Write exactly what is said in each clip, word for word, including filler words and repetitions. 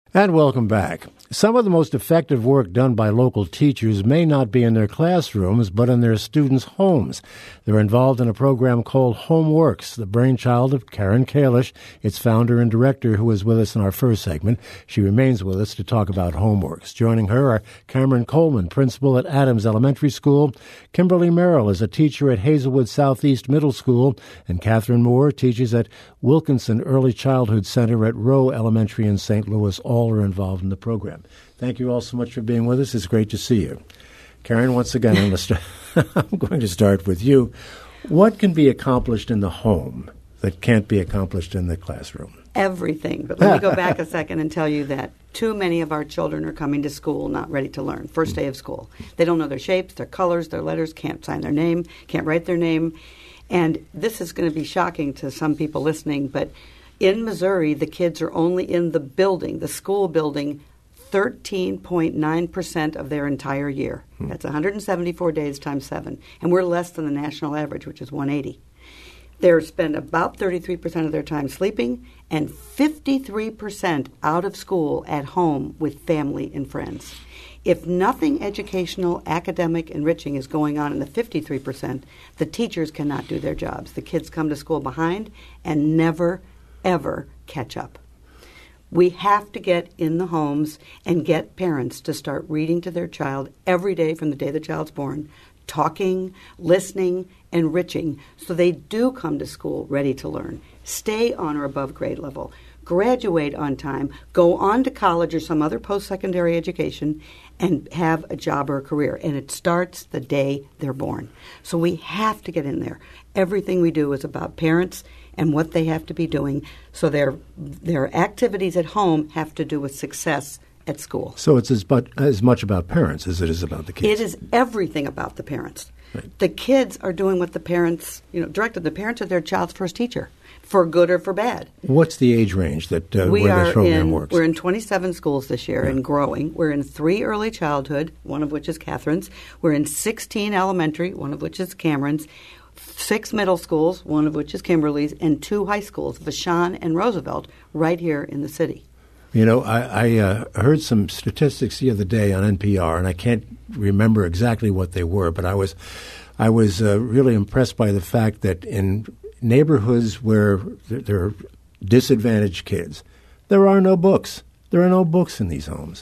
And welcome back. Some of the most effective work done by local teachers may not be in their classrooms, but in their students' homes. They're involved in a program called Homeworks, the brainchild of Karen Kalish, its founder and director, who was with us in our first segment. She remains with us to talk about Homeworks. Joining her are Cameron Coleman, principal at Adams Elementary School, Kimberly Merrill is a teacher at Hazelwood Southeast Middle School, and Catherine Moore teaches at Wilkinson Early Childhood Center at Rowe Elementary in Saint Louis. All are involved in the program. Thank you all so much for being with us. It's great to see you. Karen, once again, I'm, st- I'm going to start with you. What can be accomplished in the home that can't be accomplished in the classroom? Everything. But let me go back a second and tell you that too many of our children are coming to school not ready to learn. First day of school. They don't know their shapes, their colors, their letters, can't sign their name, can't write their name. And this is going to be shocking to some people listening, but in Missouri, the kids are only in the building, the school building, thirteen point nine percent of their entire year. Hmm. That's one hundred seventy-four days times seven. And we're less than the national average, which is one hundred eighty. They spend about thirty-three percent of their time sleeping and fifty-three percent out of school at home with family and friends. If nothing educational, academic, enriching is going on in the fifty-three percent, the teachers cannot do their jobs. The kids come to school behind and never ever catch up. We have to get in the homes and get parents to start reading to their child every day from the day the child's born, talking, listening, enriching, so they do come to school ready to learn, stay on or above grade level, graduate on time, go on to college or some other post-secondary education, and have a job or a career. And it starts the day they're born. So we have to get in there. Everything we do is about parents and what they have to be doing. So their their activities at home have to do with success at school. So it's as, but, as much about parents as it is about the kids. It is everything about the parents. Right. The kids are doing what the parents, you know, directed. The parents are their child's first teacher, for good or for bad. What's the age range that uh, we where this program in, works? We're in twenty-seven schools this year yeah. and growing. We're in three early childhood, one of which is Catherine's. We're in sixteen elementary, one of which is Cameron's. Six middle schools, one of which is Kimberly's, and two high schools, Vashon and Roosevelt, right here in the city. You know, I, I uh, heard some statistics the other day on N P R, and I can't remember exactly what they were, but I was, I was uh, really impressed by the fact that in neighborhoods where there are disadvantaged kids, there are no books. There are no books in these homes.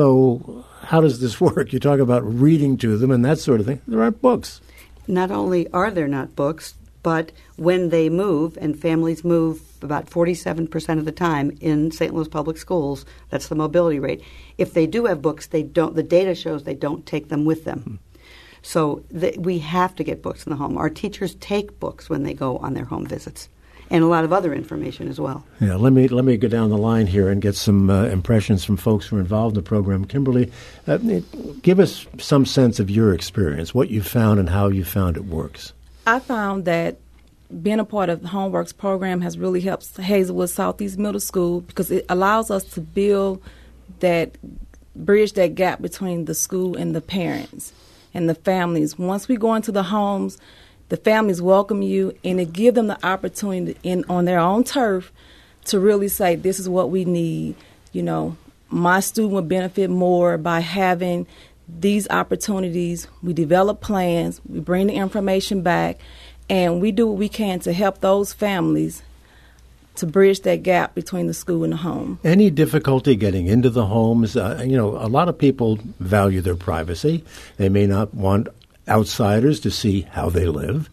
So how does this work? You talk about reading to them and that sort of thing. There aren't books. Not only are there not books, but when they move, and families move about forty-seven percent of the time in Saint Louis Public Schools, that's the mobility rate. If they do have books, they don't. The data shows they don't take them with them. Hmm. So the, we have to get books in the home. Our teachers take books when they go on their home visits, and a lot of other information as well. Yeah, let me let me go down the line here and get some uh, impressions from folks who are involved in the program. Kimberly, uh, give us some sense of your experience, what you found and how you found it works. I found that being a part of the Homeworks program has really helped Hazelwood Southeast Middle School because it allows us to build that, bridge that gap between the school and the parents and the families. Once we go into the homes, the families welcome you, and it gives them the opportunity in on their own turf to really say, this is what we need. You know, my student would benefit more by having these opportunities. We develop plans, we bring the information back, and we do what we can to help those families to bridge that gap between the school and the home. Any difficulty getting into the homes? Uh, you know, a lot of people value their privacy. They may not want outsiders to see how they live.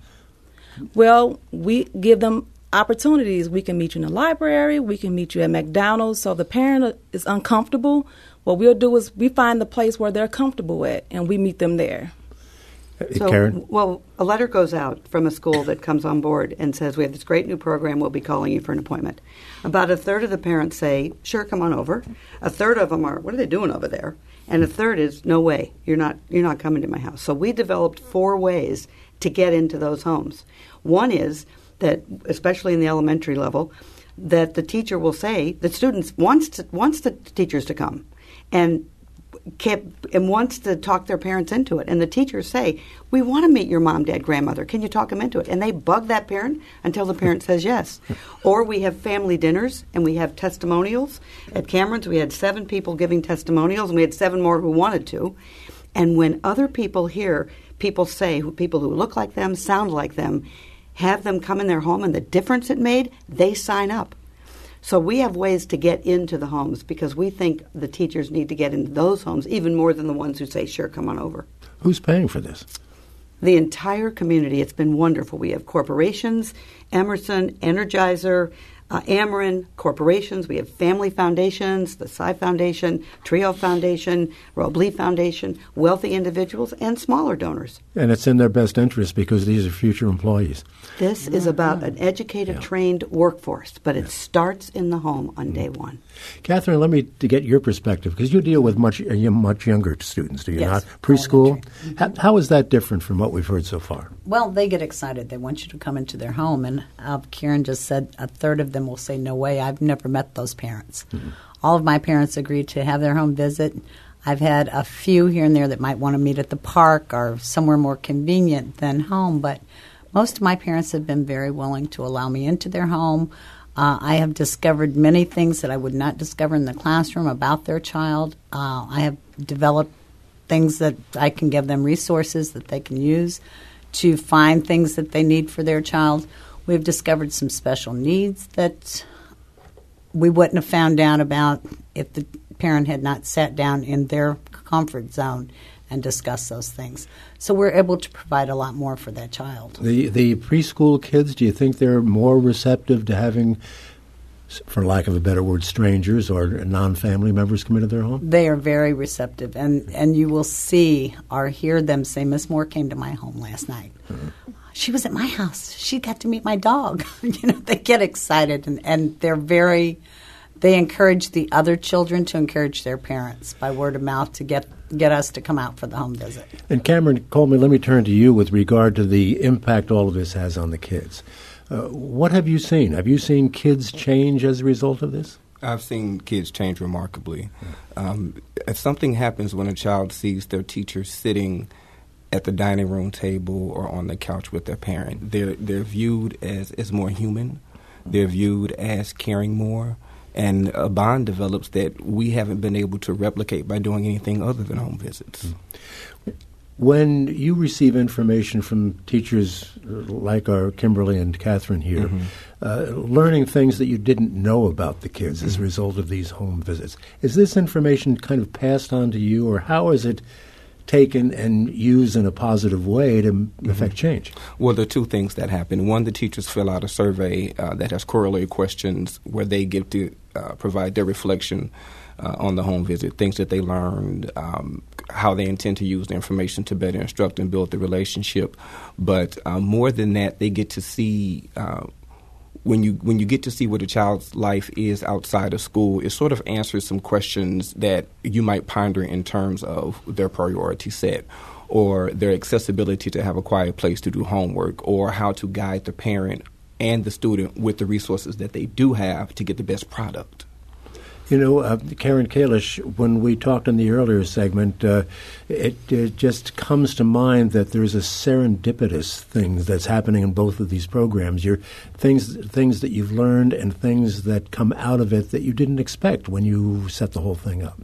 Well, we give them opportunities. We can meet you in the library. We can meet you at McDonald's. So the parent is uncomfortable. What we'll do is we find the place where they're comfortable at, and we meet them there. So, Karen? Well, a letter goes out from a school that comes on board and says, we have this great new program, we'll be calling you for an appointment. About a third of the parents say, sure, come on over. A third of them are, what are they doing over there? And a third is, no way, you're not you're not coming to my house. So we developed four ways to get into those homes. One is that, especially in the elementary level, that the teacher will say, the students wants to, wants the teachers to come. And can't, and wants to talk their parents into it. And the teachers say, we want to meet your mom, dad, grandmother. Can you talk them into it? And they bug that parent until the parent says yes. Or we have family dinners and we have testimonials. At Cameron's, we had seven people giving testimonials, and we had seven more who wanted to. And when other people hear people say, who, people who look like them, sound like them, have them come in their home and the difference it made, they sign up. So we have ways to get into the homes because we think the teachers need to get into those homes even more than the ones who say, sure, come on over. Who's paying for this? The entire community. It's been wonderful. We have corporations, Emerson, Energizer, uh, Ameren, corporations. We have family foundations, the Sci Foundation, Trio Foundation, Robley Foundation, wealthy individuals, and smaller donors. And it's in their best interest because these are future employees. This is about an educated, yeah. trained workforce, but it yeah. starts in the home on day one. Catherine, let me to get your perspective, because you deal with much uh, much younger students, do you yes. not? Preschool. Mm-hmm. How, how is that different from what we've heard so far? Well, they get excited. They want you to come into their home. And uh, Karen just said a third of them will say, no way, I've never met those parents. Mm-hmm. All of my parents agreed to have their home visit. I've had a few here and there that might want to meet at the park or somewhere more convenient than home, but most of my parents have been very willing to allow me into their home. Uh, I have discovered many things that I would not discover in the classroom about their child. Uh, I have developed things that I can give them resources that they can use to find things that they need for their child. We've discovered some special needs that we wouldn't have found out about if the parent had not sat down in their comfort zone and discuss those things. So we're able to provide a lot more for that child. The the preschool kids, do you think they're more receptive to having, for lack of a better word, strangers or non-family members come into their home? They are very receptive, and, and you will see or hear them say, Miss Moore came to my home last night. Mm-hmm. She was at my house. She got to meet my dog. You know, they get excited, and, and they're very, they encourage the other children to encourage their parents by word of mouth to get get us to come out for the home visit. And Cameron Coleman, let me turn to you with regard to the impact all of this has on the kids. Uh, what have you seen? Have you seen kids change as a result of this? I've seen kids change remarkably. Um, if something happens when a child sees their teacher sitting at the dining room table or on the couch with their parent, they're they're viewed as, as more human. They're viewed as caring more. And a bond develops that we haven't been able to replicate by doing anything other than home visits. When you receive information from teachers like our Kimberly and Catherine here, mm-hmm. uh, learning things that you didn't know about the kids mm-hmm. as a result of these home visits, is this information kind of passed on to you, or how is it taken and used in a positive way to mm-hmm. affect change? Well, there are two things that happen. One, the teachers fill out a survey uh, that has corollary questions where they give to uh, provide their reflection uh, on the home visit, things that they learned, um, how they intend to use the information to better instruct and build the relationship. But uh, more than that, they get to see uh, when you when you get to see what a child's life is outside of school, it sort of answers some questions that you might ponder in terms of their priority set, or their accessibility to have a quiet place to do homework, or how to guide the parent and the student with the resources that they do have to get the best product. You know, uh, Karen Kalish, when we talked in the earlier segment, uh, it, it just comes to mind that there's a serendipitous thing that's happening in both of these programs. You're, things things that you've learned and things that come out of it that you didn't expect when you set the whole thing up.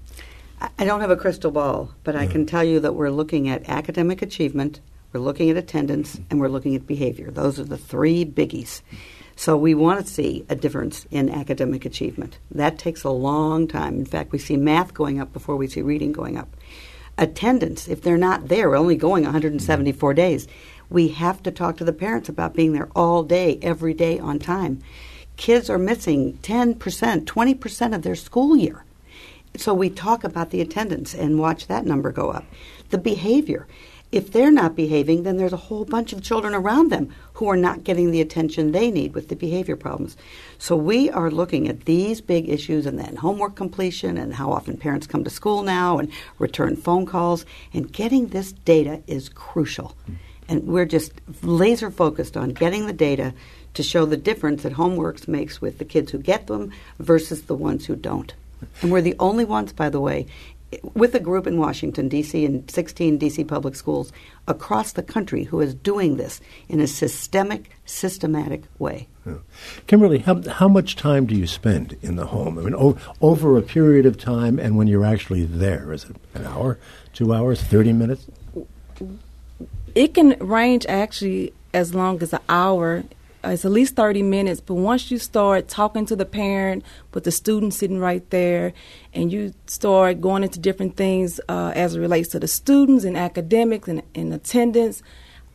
I don't have a crystal ball, but yeah. I can tell you that we're looking at academic achievement, we're looking at attendance, and we're looking at behavior. Those are the three biggies. So we want to see a difference in academic achievement. That takes a long time. In fact, we see math going up before we see reading going up. Attendance, if they're not there, we're only going one hundred seventy-four days. We have to talk to the parents about being there all day, every day on time. Kids are missing ten percent, twenty percent of their school year. So we talk about the attendance and watch that number go up. The behavior. If they're not behaving, then there's a whole bunch of children around them who are not getting the attention they need with the behavior problems. So we are looking at these big issues, and then homework completion and how often parents come to school now and return phone calls. And getting this data is crucial. And we're just laser focused on getting the data to show the difference that HomeWorks makes with the kids who get them versus the ones who don't. And we're the only ones, by the way, with a group in Washington, D C, and sixteen D C public schools across the country who is doing this in a systemic, systematic way. Yeah. Kimberly, how, how much time do you spend in the home? I mean, o- over a period of time and when you're actually there? Is it an hour, two hours, thirty minutes? It can range actually as long as an hour. It's at least thirty minutes, but once you start talking to the parent with the student sitting right there, and you start going into different things uh, as it relates to the students and academics and, and attendance,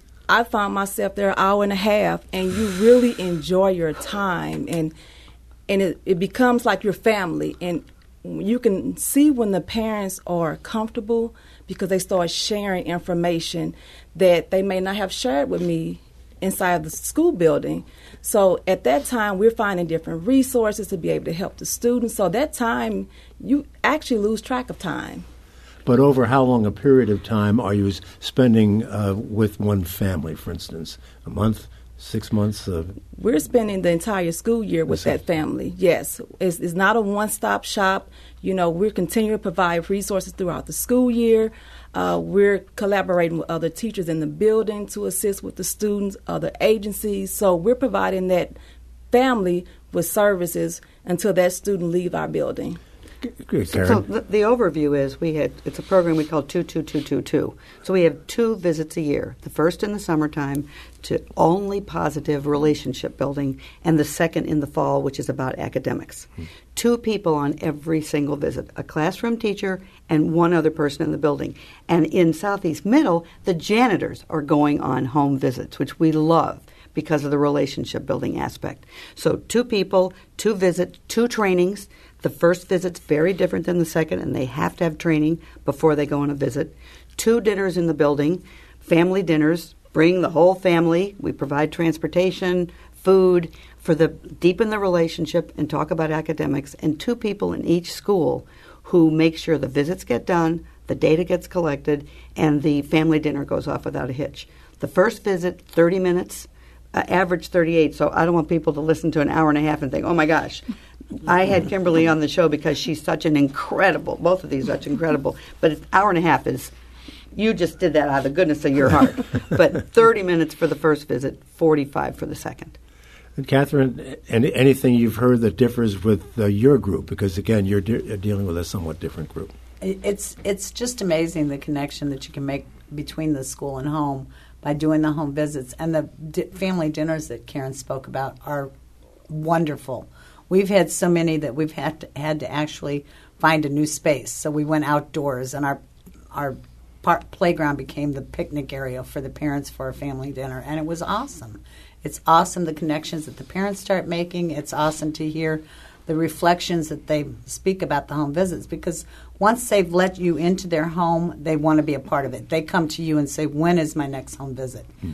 I found myself there an hour and a half, and you really enjoy your time, and and it, it becomes like your family, and you can see when the parents are comfortable because they start sharing information that they may not have shared with me inside the school building. So at that time, we're finding different resources to be able to help the students. So that time, you actually lose track of time. But over how long a period of time are you spending uh, with one family, for instance? A month, six months? Uh, we're spending the entire school year with that family, yes. It's, it's not a one-stop shop. You know, we're continuing to provide resources throughout the school year. Uh, we're collaborating with other teachers in the building to assist with the students, other agencies. So we're providing that family with services until that student leave our building. Good, so the, the overview is we had it's a program we call two two two two two. So we have two visits a year. The first in the summertime to only positive relationship building, and the second in the fall, which is about academics. Hmm. Two people on every single visit, a classroom teacher and one other person in the building. And in Southeast Middle, the janitors are going on home visits, which we love because of the relationship building aspect. So two people, two visits, two trainings. The first visit's very different than the second, and they have to have training before they go on a visit. Two dinners in the building, family dinners, bring the whole family. We provide transportation, food, for the deepen the relationship and talk about academics, and two people in each school who make sure the visits get done, the data gets collected, and the family dinner goes off without a hitch. The first visit, thirty minutes, uh, average thirty-eight, so I don't want people to listen to an hour and a half and think, oh my gosh. I had Kimberly on the show because she's such an incredible, both of these are such incredible, but an hour and a half is, you just did that out of the goodness of your heart. But thirty minutes for the first visit, forty-five for the second. And Catherine, any, anything you've heard that differs with uh, your group? Because, again, you're de- dealing with a somewhat different group. It's, it's just amazing the connection that you can make between the school and home by doing the home visits. And the di- family dinners that Karen spoke about are wonderful. We've had so many that we've had to, had to actually find a new space. So we went outdoors, and our our park playground became the picnic area for the parents for a family dinner, and it was awesome. It's awesome the connections that the parents start making. It's awesome to hear the reflections that they speak about the home visits, because once they've let you into their home, they want to be a part of it. They come to you and say, when is my next home visit? Hmm.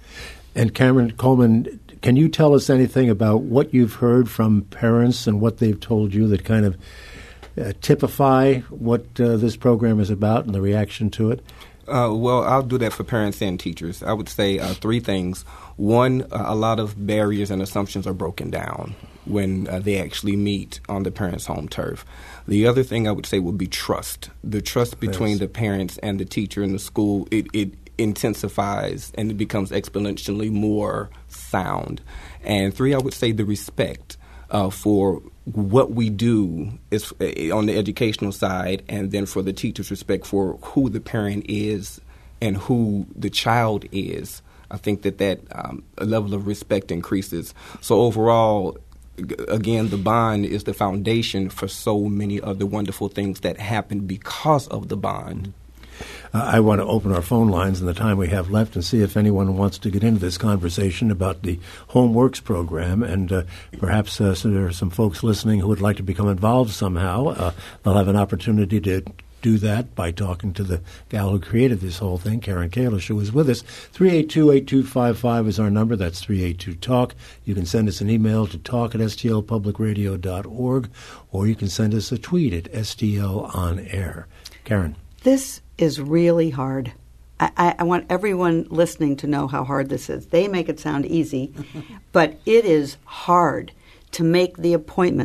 And Cameron Coleman, can you tell us anything about what you've heard from parents and what they've told you that kind of uh, typify what uh, this program is about and the reaction to it? Uh, well, I'll do that for parents and teachers. I would say uh, three things. One, uh, a lot of barriers and assumptions are broken down when uh, they actually meet on the parents' home turf. The other thing I would say would be trust. The trust between yes. the parents and the teacher in the school, it, it intensifies and it becomes exponentially more sound. And three, I would say the respect uh, for what we do is uh, on the educational side, and then for the teacher's respect for who the parent is and who the child is. I think that that um, level of respect increases. So overall, g- again, the bond is the foundation for so many of the wonderful things that happen because of the bond. Uh, I want to open our phone lines in the time we have left and see if anyone wants to get into this conversation about the HomeWorks program. And uh, perhaps uh, so there are some folks listening who would like to become involved somehow. Uh, they'll have an opportunity to do that by talking to the gal who created this whole thing, Karen Kalish, who is with us. three eight two, eight two five five is our number. That's three eight two talk. You can send us an email to talk at s t l public radio dot org, or you can send us a tweet at S T L on air. Karen. This is really hard. I, I, I want everyone listening to know how hard this is. They make it sound easy, but it is hard to make the appointments,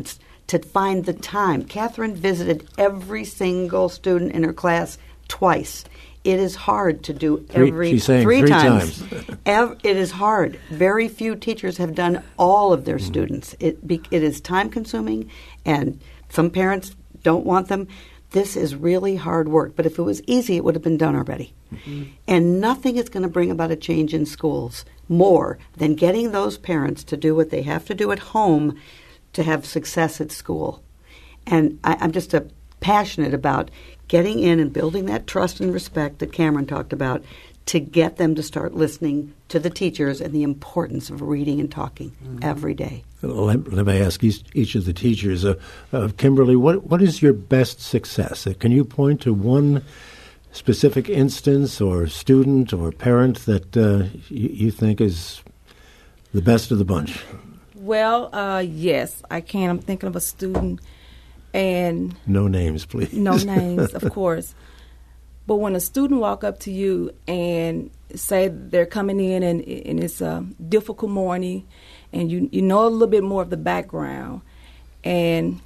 to find the time. Catherine visited every single student in her class twice. It is hard to do Three, every she's saying three, three times. times. Ev- it is hard. Very few teachers have done all of their Mm-hmm. students. It be, it is time consuming, and some parents don't want them. This is really hard work. But if it was easy, it would have been done already. Mm-hmm. And nothing is going to bring about a change in schools more than getting those parents to do what they have to do at home to have success at school. And I, I'm just a, passionate about getting in and building that trust and respect that Cameron talked about to get them to start listening to the teachers and the importance of reading and talking mm-hmm. every day. Let, let me ask each, each of the teachers. Uh, uh, Kimberly, what what is your best success? Uh, can you point to one specific instance or student or parent that uh, you, you think is the best of the bunch? Well, uh, yes, I can. I'm thinking of a student, and no names, please. No names, of course. But when a student walk up to you and say they're coming in and, and it's a difficult morning, and you you know a little bit more of the background, and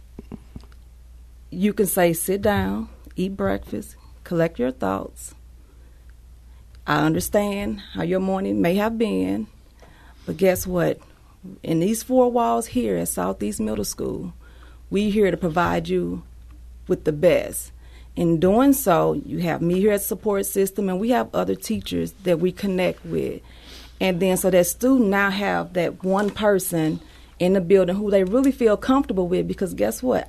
you can say, sit down, eat breakfast, collect your thoughts. I understand how your morning may have been, but guess what? In these four walls here at Southeast Middle School, we're here to provide you with the best. In doing so, you have me here at support system, and we have other teachers that we connect with. And then so that student now have that one person in the building who they really feel comfortable with, because guess what?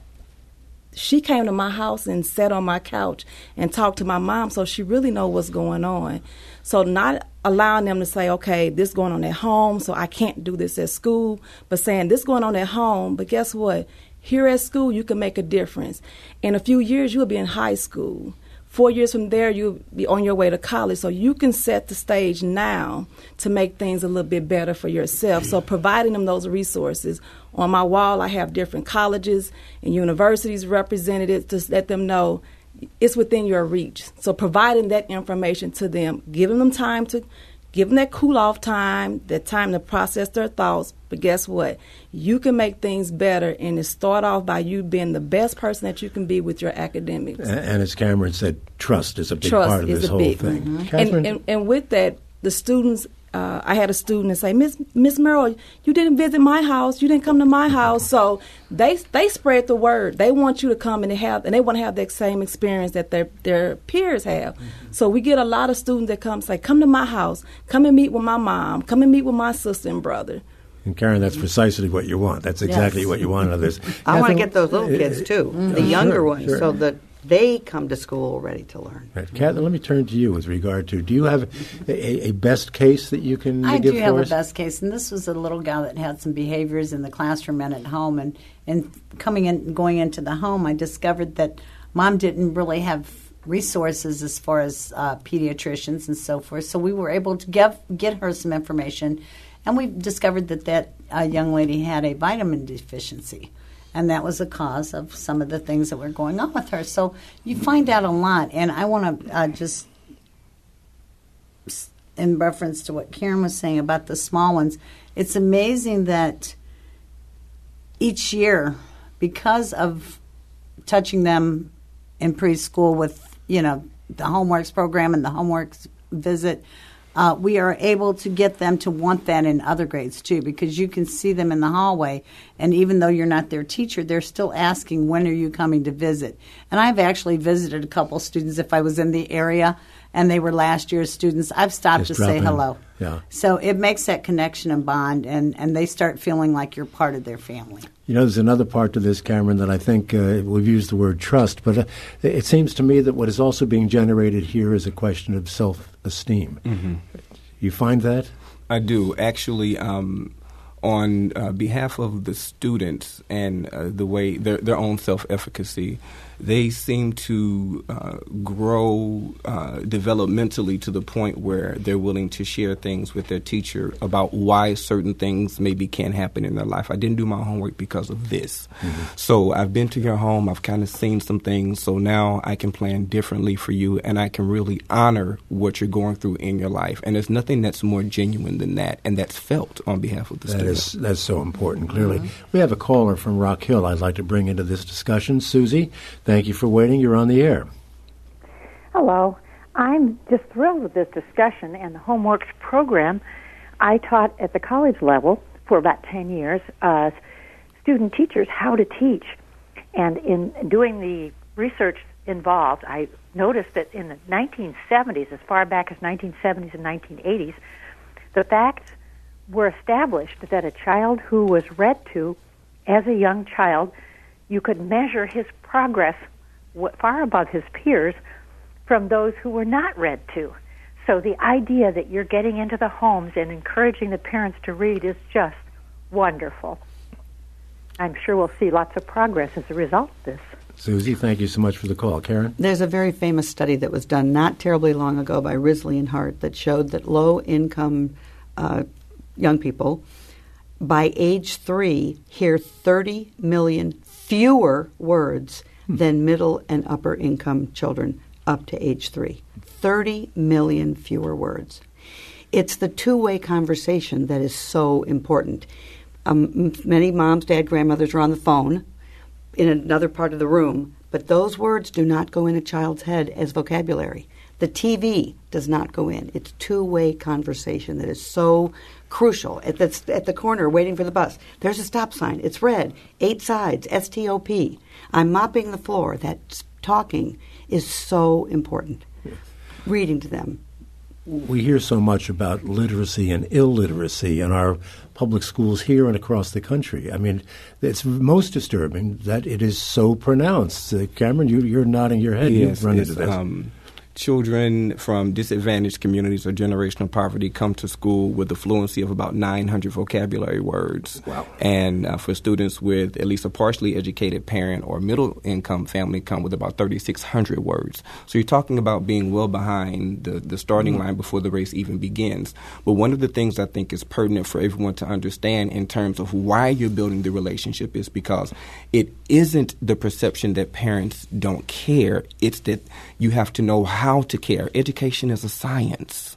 She came to my house and sat on my couch and talked to my mom, so she really know what's going on. So not allowing them to say, okay, this is going on at home, so I can't do this at school, but saying this is going on at home, but guess what? Here at school, you can make a difference. In a few years, you'll be in high school. Four years from there, you'll be on your way to college. So you can set the stage now to make things a little bit better for yourself. So providing them those resources. On my wall, I have different colleges and universities represented to let them know it's within your reach. So providing that information to them, giving them time to give them that cool-off time, that time to process their thoughts. But guess what? You can make things better, and it start off by you being the best person that you can be with your academics. And, and as Cameron said, trust is a big trust part of is this a whole big, thing. Mm-hmm. And, and, and with that, the students, uh, I had a student that say, Miss Miss Merrill, you didn't visit my house, you didn't come to my house. So they they spread the word. They want you to come and have, and they want to have that same experience that their their peers have. Mm-hmm. So we get a lot of students that come and say, come to my house, come and meet with my mom, come and meet with my sister and brother. And Karen, that's precisely what you want. That's exactly yes. what you want out of this. I want to get those little kids too, mm-hmm. the younger sure, ones, sure. so that they come to school ready to learn. Right. Catherine, let me turn to you with regard to, do you have a, a best case that you can I give do for have us? a best case, and this was a little gal that had some behaviors in the classroom and at home, and, and coming in, going into the home, I discovered that mom didn't really have resources as far as uh, pediatricians and so forth, so we were able to give, get her some information, and we discovered that that uh, young lady had a vitamin deficiency. And that was a cause of some of the things that were going on with her. So you find out a lot. And I want to uh, just, in reference to what Karen was saying about the small ones, it's amazing that each year, because of touching them in preschool with, you know, the Homeworks program and the Homeworks visit, Uh, we are able to get them to want that in other grades, too, because you can see them in the hallway, and even though you're not their teacher, they're still asking, when are you coming to visit? And I've actually visited a couple students if I was in the area and they were last year's students. I've stopped Just to say in. hello. Yeah. So it makes that connection and bond, and, and they start feeling like you're part of their family. You know, there's another part to this, Cameron, that I think uh, we've used the word trust, but uh, it seems to me that what is also being generated here is a question of self-esteem. Mm-hmm. You find that? I do. Actually, um, on uh, behalf of the students and uh, the way their, their own self-efficacy, they seem to uh, grow uh, developmentally to the point where they're willing to share things with their teacher about why certain things maybe can't happen in their life. I didn't do my homework because of this. Mm-hmm. So I've been to your home. I've kind of seen some things. So now I can plan differently for you, and I can really honor what you're going through in your life. And there's nothing that's more genuine than that, and that's felt on behalf of the That students. is that's so important, clearly. Mm-hmm. We have a caller from Rock Hill I'd like to bring into this discussion. Susie, thank you for waiting. You're on the air. Hello. I'm just thrilled with this discussion and the Homeworks program. I taught at the college level for about ten years uh, student teachers how to teach. And in doing the research involved, I noticed that in the nineteen seventies, as far back as nineteen seventies and nineteen eighties, the facts were established that a child who was read to as a young child, you could measure his progress far above his peers from those who were not read to. So the idea that you're getting into the homes and encouraging the parents to read is just wonderful. I'm sure we'll see lots of progress as a result of this. Susie, thank you so much for the call. Karen? There's a very famous study that was done not terribly long ago by Risley and Hart that showed that low-income uh, young people by age three hear thirty million fewer words hmm. than middle and upper-income children up to age three. thirty million fewer words. It's the two-way conversation that is so important. Um, many moms, dad, grandmothers are on the phone in another part of the room, but those words do not go in a child's head as vocabulary. The T V does not go in. It's two-way conversation that is so crucial. At the, at the corner, waiting for the bus, there's a stop sign. It's red, eight sides, S T O P. I'm mopping the floor. That talking is so important. Yeah. Reading to them. We hear so much about literacy and illiteracy in our public schools here and across the country. I mean, it's most disturbing that it is so pronounced. Uh, Cameron, you, you're nodding your head. Yes, You've run into this. Um, children from disadvantaged communities or generational poverty come to school with a fluency of about nine hundred vocabulary words. Wow. And uh, for students with at least a partially educated parent or middle-income family come with about thirty-six hundred words. So you're talking about being well behind the, the starting mm-hmm. line before the race even begins. But one of the things I think is pertinent for everyone to understand in terms of why you're building the relationship is because it isn't the perception that parents don't care. It's that you have to know how how to care. Education is a science.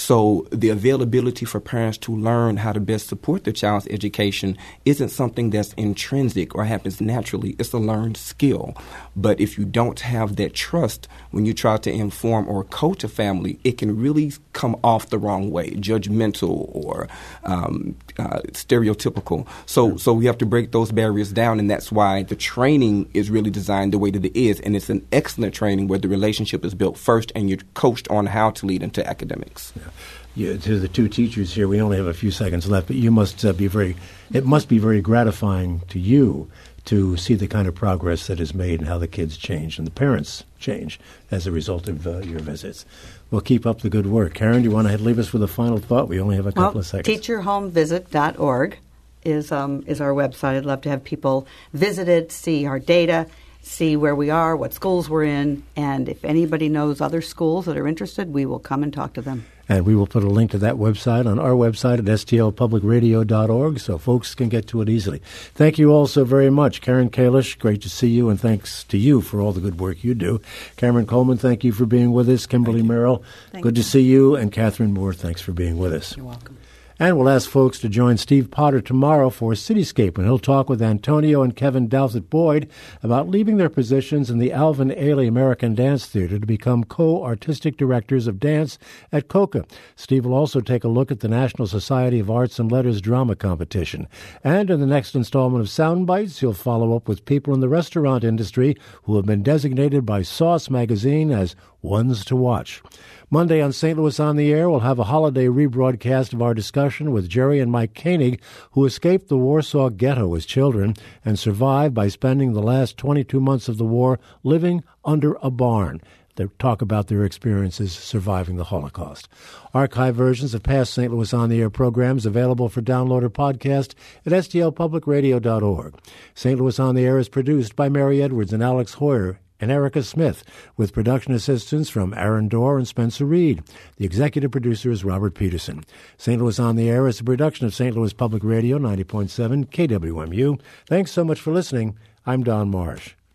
So the availability for parents to learn how to best support their child's education isn't something that's intrinsic or happens naturally. It's a learned skill. But if you don't have that trust when you try to inform or coach a family, it can really come off the wrong way, judgmental or um, uh, stereotypical. So, so we have to break those barriers down, and that's why the training is really designed the way that it is. And it's an excellent training where the relationship is built first and you're coached on how to lead into academics. Yeah. You, to the two teachers here, we only have a few seconds left, but you must uh, be very, it must be very gratifying to you to see the kind of progress that is made and how the kids change and the parents change as a result of uh, your visits. Well, keep up the good work. Karen, do you want to leave us with a final thought? We only have a couple well, of seconds. teacher home visit dot org is, um, is our website. I'd love to have people visit it, see our data, see where we are, what schools we're in, and if anybody knows other schools that are interested, we will come and talk to them. And we will put a link to that website on our website at S T L public radio dot org so folks can get to it easily. Thank you all so very much. Karen Kalish, great to see you, and thanks to you for all the good work you do. Cameron Coleman, thank you for being with us. Kimberly Merrill, Thank good you. to see you. And Catherine Moore, thanks for being with us. You're welcome. And we'll ask folks to join Steve Potter tomorrow for Cityscape, and he'll talk with Antonio and Kevin Douthit-Boyd about leaving their positions in the Alvin Ailey American Dance Theater to become co-artistic directors of dance at COCA. Steve will also take a look at the National Society of Arts and Letters drama competition. And in the next installment of Sound Bites, he'll follow up with people in the restaurant industry who have been designated by Sauce magazine as ones to watch. Monday on Saint Louis on the Air, we'll have a holiday rebroadcast of our discussion with Jerry and Mike Koenig, who escaped the Warsaw Ghetto as children and survived by spending the last twenty-two months of the war living under a barn. They talk about their experiences surviving the Holocaust. Archive versions of past Saint Louis on the Air programs available for download or podcast at S T L public radio dot org. Saint Louis on the Air is produced by Mary Edwards and Alex Hoyer and Erica Smith, with production assistance from Aaron Dorr and Spencer Reed. The executive producer is Robert Peterson. Saint Louis on the Air is a production of Saint Louis Public Radio, ninety point seven K W M U. Thanks so much for listening. I'm Don Marsh.